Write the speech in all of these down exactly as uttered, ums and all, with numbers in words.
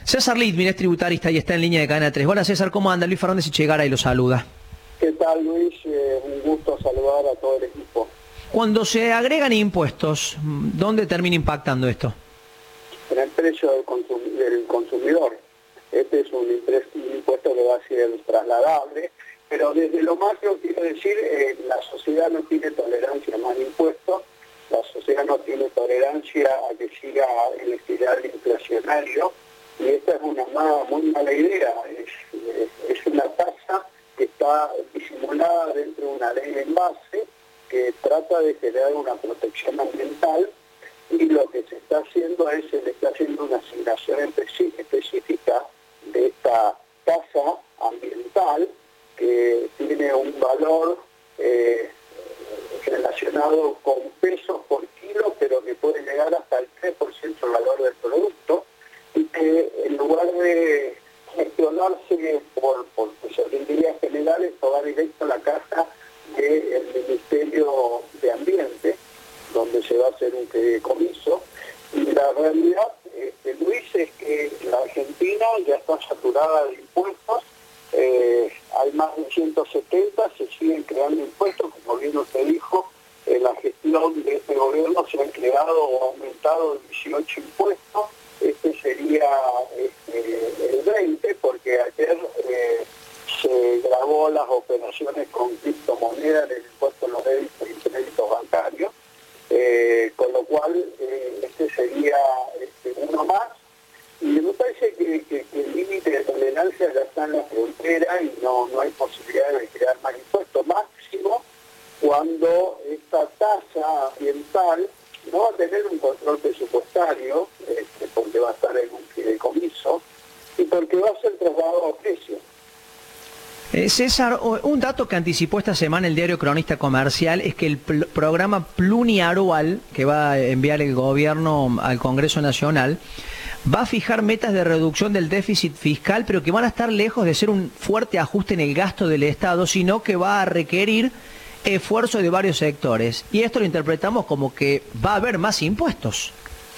César Lidvin es tributarista y está en línea de Cadena tres. Hola César, ¿cómo anda? Luis Fernández Chegara y lo saluda. ¿Qué tal, Luis? Eh, un gusto saludar a todo el equipo. Cuando se agregan impuestos, ¿dónde termina impactando esto? En el precio del, consum del consumidor. Este es un, un impuesto que va a ser trasladable, pero desde lo macro quiero decir, eh, la sociedad no tiene tolerancia a más impuestos, la sociedad no tiene tolerancia a que siga el espiral inflacionario, y esta es una mala, muy mala idea. Es, es, es una tasa que está disimulada dentro de una ley de envase que trata de generar una protección ambiental, y lo que se está haciendo es, se le está haciendo una asignación específica de esta tasa ambiental que tiene un valor eh, relacionado con pesos por kilo, pero que puede llegar hasta el tres por ciento del valor del producto, y que en lugar de gestionarse por, por tesorería general, esto va directo a la caja del Ministerio de Ambiente, donde se va a hacer un fideicomiso. Y la realidad, este, Luis, es que la Argentina ya está saturada de impuestos, eh, hay más de ciento setenta, se siguen creando impuestos, como bien usted dijo, en la gestión de este gobierno se han creado o aumentado dieciocho impuestos, este sería este, el veinte, porque ayer eh, se grabó las operaciones con criptomonedas en el impuesto a los débitos y créditos bancarios, eh, con lo cual eh, este sería este, uno más, y me parece que, que, que el límite de tolerancia ya está en la frontera y no, no hay posibilidad de crear más impuestos, máximo cuando esta tasa ambiental no va a tener un control presupuestario, este, porque va a estar en un fideicomiso y porque va a ser trasladado a precio. Eh, César, un dato que anticipó esta semana el diario Cronista Comercial es que el programa plurianual que va a enviar el gobierno al Congreso Nacional va a fijar metas de reducción del déficit fiscal, pero que van a estar lejos de ser un fuerte ajuste en el gasto del Estado, sino que va a requerir esfuerzo de varios sectores. Y esto lo interpretamos como que va a haber más impuestos.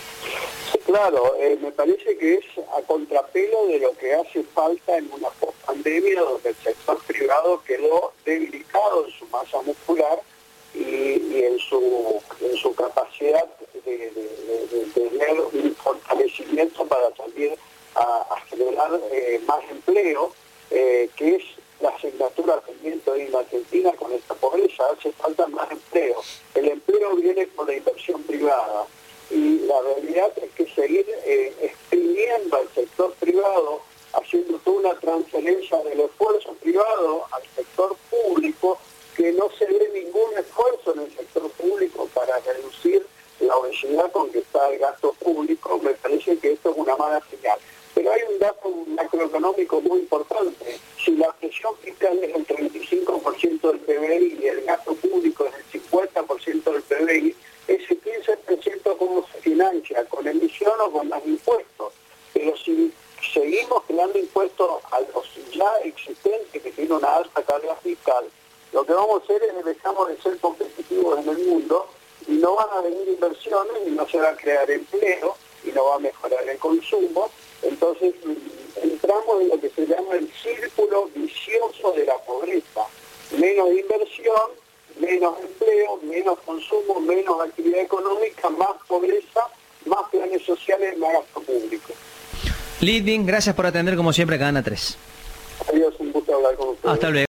Sí, claro, eh, me parece que es a contrapelo de lo que hace falta en una post-pandemia, donde el sector privado quedó debilitado en su masa muscular y, y en, su, en su capacidad de, de, de, de tener un fortalecimiento para salir a, a generar eh, más empleo, eh, que es la asignatura pendiente hoy en la Argentina con esta pobreza. Hace falta más empleo. El empleo viene por la inversión privada, y la realidad es que seguir eh, exprimiendo al sector privado, haciendo toda una transferencia del esfuerzo privado al sector público, que no se ve ningún esfuerzo en el sector público para reducir la obesidad con que está el gasto público, me parece que esto es una mala señal. Pero hay un dato macroeconómico muy importante. Si la presión fiscal es el treinta y cinco por ciento del P B I y el gasto público es el cincuenta por ciento del P B I, ese quince por ciento cómo se financia, con emisión o con más impuestos. Pero si seguimos creando impuestos a los ya existentes que tienen una alta carga fiscal, lo que vamos a hacer es que dejamos de ser competitivos en el mundo y no van a venir inversiones y no se va a crear empleo y no va a mejorar el consumo. Entonces entramos en lo que se llama el círculo vicioso de la pobreza. Menos inversión, menos empleo, menos consumo, menos actividad económica, más pobreza, más planes sociales, más gasto público. Lidvin, gracias por atender como siempre a Cadena tres. Adiós, un gusto hablar con ustedes. Hasta luego.